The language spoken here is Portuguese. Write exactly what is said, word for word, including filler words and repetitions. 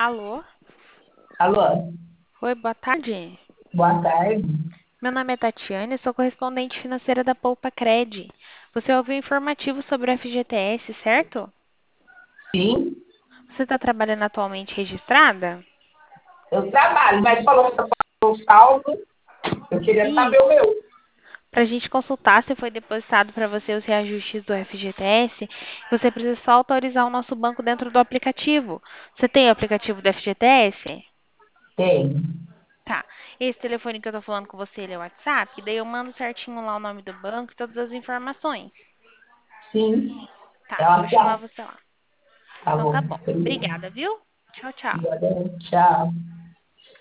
Alô? Alô, Oi, boa tarde. boa tarde. Meu nome é Tatiane, sou correspondente financeira da Poupa Cred. Você ouviu informativo sobre o F G T S, certo? Sim, Você está trabalhando atualmente registrada? eu trabalho, mas falou que o saldo, eu queria saber o Isso. meu. Para a gente consultar se foi depositado para você os reajustes do F G T S, você precisa só autorizar o nosso banco dentro do aplicativo. Você tem o aplicativo do F G T S? Tem. Tá. Esse telefone que eu tô falando com você, ele é o WhatsApp? Daí eu mando certinho lá o nome do banco e todas as informações. Sim, Tá, é eu vou chamar WhatsApp. você lá. Tá Então bom, tá bom. obrigada. Obrigada, viu? Tchau, tchau. Obrigada, tchau.